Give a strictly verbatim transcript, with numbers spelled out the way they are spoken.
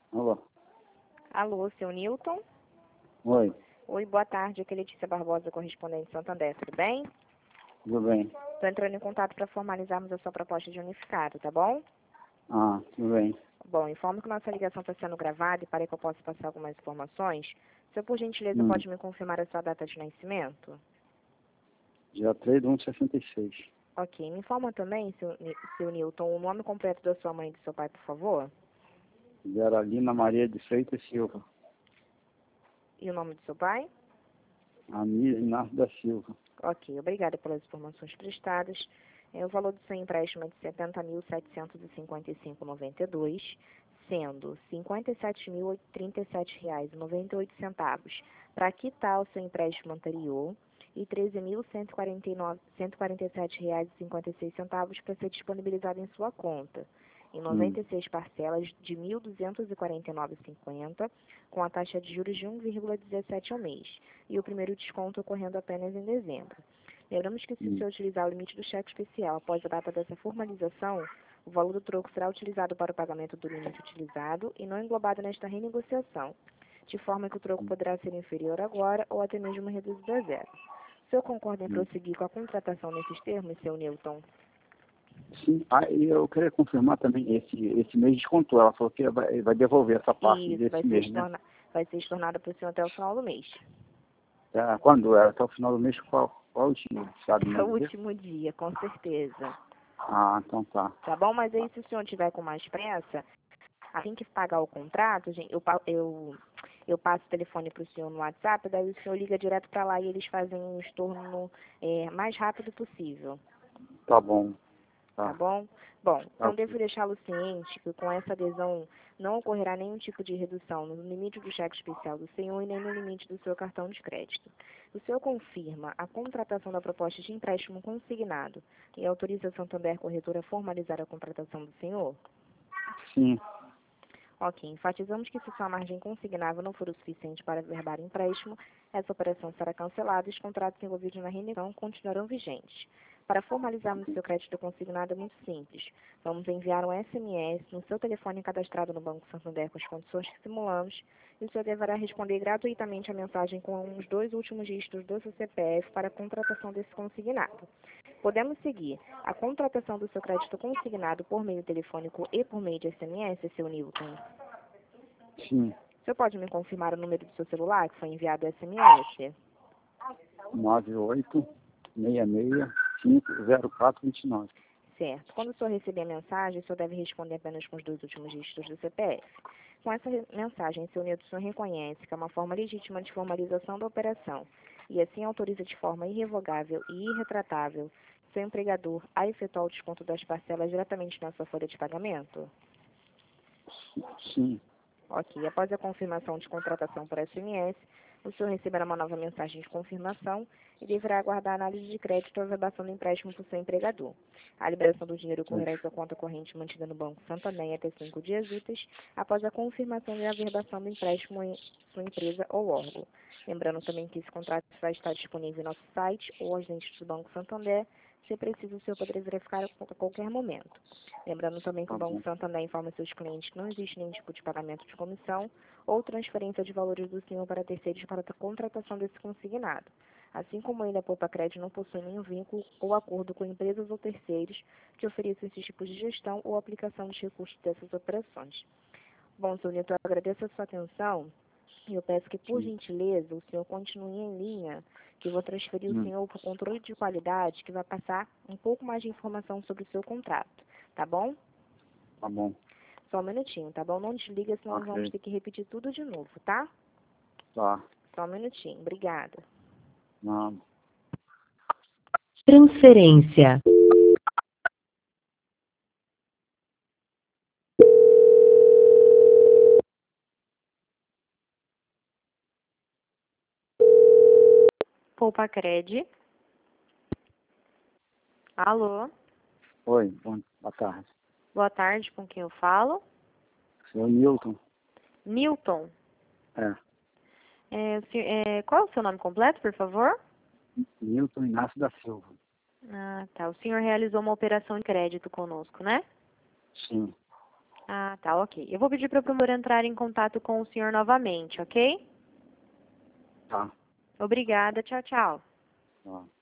Alô? Alô, seu Newton? Oi, Oi, boa tarde. Aqui é Letícia Barbosa, correspondente de Santander, tudo bem? tudo bem? Estou entrando em contato para formalizarmos a sua proposta de unificado, tá bom? Ah, tudo bem. Bom, informo que nossa ligação está sendo gravada e para que eu possa passar algumas informações, o senhor, por gentileza, Hum. pode me confirmar a sua data de nascimento? Dia três de um de sessenta e seis. Ok, me informa também, seu, Ni- seu Newton, o nome completo da sua mãe e do seu pai, por favor? Geralina Maria de Freitas Silva. E o nome do seu pai? Anísio Inácio da Silva. Ok, obrigada pelas informações prestadas. É, o valor do seu empréstimo é de setenta mil setecentos e cinquenta e cinco vírgula noventa e dois, sendo cinquenta e sete mil e trinta e sete reais e noventa e oito centavos para quitar o seu empréstimo anterior e treze mil cento e quarenta e nove cento e quarenta e sete reais e cinquenta e seis centavos para ser disponibilizado em sua conta, em Hum. noventa e seis parcelas de mil duzentos e quarenta e nove vírgula cinquenta, com a taxa de juros de um vírgula dezessete ao mês, e o primeiro desconto ocorrendo apenas em dezembro. Lembramos que se o Hum. senhor utilizar o limite do cheque especial após a data dessa formalização, o valor do troco será utilizado para o pagamento do limite utilizado e não englobado nesta renegociação, de forma que o troco poderá ser inferior agora ou até mesmo reduzido a zero. O senhor concorda em Hum. prosseguir com a contratação nesses termos, seu Newton? Sim, ah, e eu queria confirmar também, esse, esse mês descontou. Ela falou que vai, vai devolver essa parte Isso, vai desse ser, mês, né? estorna, vai ser estornado para o senhor até o final do mês. Tá, quando é? Até o final do mês, qual, qual o dia? Sabe É me o dizer? último dia, com certeza. Ah, então tá. Tá bom? Mas aí, se o senhor tiver com mais pressa, assim que pagar o contrato, gente, eu, pa- eu, eu passo o telefone para o senhor no WhatsApp, daí o senhor liga direto para lá e eles fazem um estorno é, mais rápido possível. Tá bom. Tá Tá. bom? Bom, Tá então ok. devo deixá-lo ciente que com essa adesão não ocorrerá nenhum tipo de redução no limite do cheque especial do senhor e nem no limite do seu cartão de crédito. O senhor confirma a contratação da proposta de empréstimo consignado e autoriza a Santander Corretora a formalizar a contratação do senhor? Sim. Ok, enfatizamos que se sua margem consignável não for o suficiente para verbar empréstimo, essa operação será cancelada e os contratos envolvidos na renegociação continuarão vigentes. Para formalizarmos seu crédito consignado é muito simples. Vamos enviar um S M S no seu telefone cadastrado no Banco Santander com as condições que simulamos e o senhor deverá responder gratuitamente a mensagem com os dois últimos dígitos do seu C P F para a contratação desse consignado. Podemos seguir a contratação do seu crédito consignado por meio telefônico e por meio de S M S, seu Newton? Sim. O senhor pode me confirmar o número do seu celular que foi enviado S M S? nove oito seis seis cinco zero quatro dois nove. Certo. Quando o senhor receber a mensagem, o senhor deve responder apenas com os dois últimos dígitos do C P F. Com essa re- mensagem, seu Newton, o senhor reconhece que é uma forma legítima de formalização da operação e assim autoriza de forma irrevogável e irretratável seu empregador a efetuar o desconto das parcelas diretamente na sua folha de pagamento? Sim. Ok. Após a confirmação de contratação por S M S, o senhor receberá uma nova mensagem de confirmação e deverá aguardar a análise de crédito ou averbação do empréstimo por seu empregador. A liberação do dinheiro ocorrerá em sua conta corrente mantida no Banco Santander em até cinco dias úteis após a confirmação e averbação do empréstimo em sua empresa ou órgão. Lembrando também que esse contrato vai estar disponível em nosso site ou agente do Banco Santander. Se preciso, o senhor poderá verificar a qualquer momento. Lembrando também que o Tá Banco bom. Santander informa seus clientes que não existe nenhum tipo de pagamento de comissão ou transferência de valores do senhor para terceiros para a contratação desse consignado. Assim como ele, a Poupa Crédito não possui nenhum vínculo ou acordo com empresas ou terceiros que ofereçam esses tipos de gestão ou aplicação de recursos dessas operações. Bom, senhor Nito, eu agradeço a sua atenção e eu peço que, por Sim. gentileza, o senhor continue em linha, que eu vou transferir o Hum. senhor para o controle de qualidade, que vai passar um pouco mais de informação sobre o seu contrato, tá bom? Tá bom. Só um minutinho, tá bom? Não desliga, senão nós vamos Ok. ter que repetir tudo de novo, tá? Tá. Só um minutinho. Obrigada. Não. Transferência. Poupa Cred. Alô? Oi, bom, boa tarde. Boa tarde, com quem eu falo? Seu Newton. Newton. É. É, o senhor- é, qual é o seu nome completo, por favor? Newton Inácio da Silva. Ah, tá. O senhor realizou uma operação de crédito conosco, né? Sim. Ah, tá, ok. Eu vou pedir para o promotor entrar em contato com o senhor novamente, ok? Tá. Obrigada, tchau, tchau. Tá.